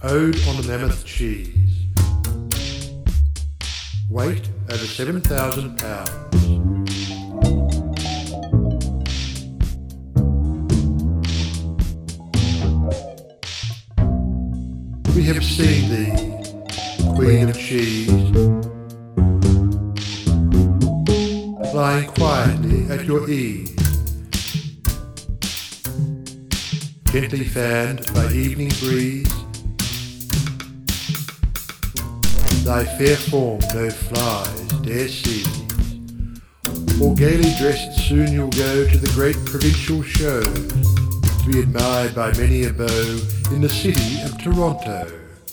Ode on the Mammoth Cheese. Weight over 7,000 pounds. We have seen thee, Queen of Cheese, lying quietly at your ease, gently fanned by evening breeze. Thy fair form no flies dare seize, or gaily dressed soon you'll go to the great provincial show, to be admired by many a beau in the city of Toronto.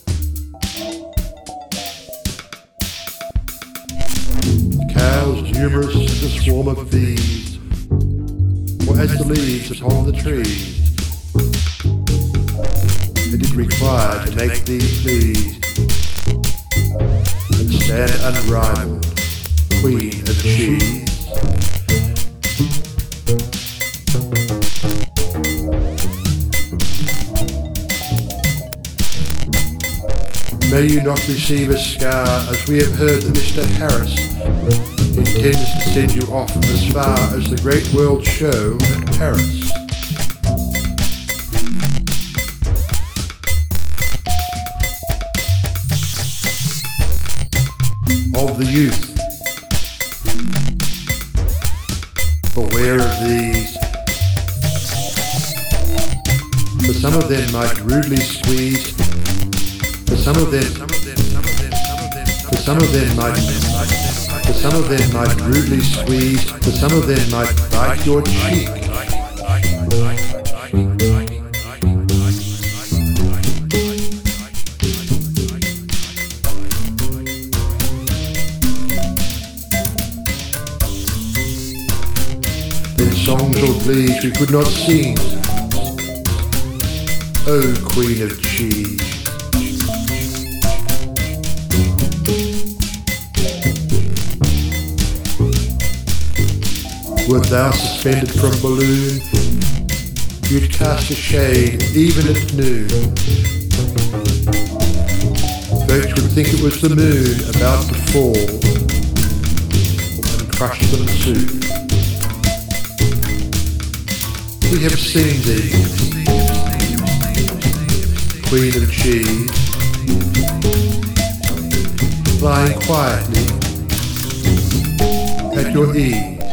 Cows numerous as a swarm of bees, or as the leaves upon the trees, it did require to make thee pleased, and stand unrivaled, Queen of Cheese. May you not receive a scar, as we have heard that Mr. Harris intends to send you off as far as the Great World Show at Paris. Of the youth, beware of these, for some of them might rudely squeeze, for some of them might rudely squeeze, for some of them might bite your cheek. Then songs or glees we could not sing, O Queen of Cheese. Wert thou suspended from balloon, you'd cast a shade even at noon. Folks would think it was the moon about to fall, and crush them soon. We have seen thee, Queen of Cheese, lying quietly at your ease,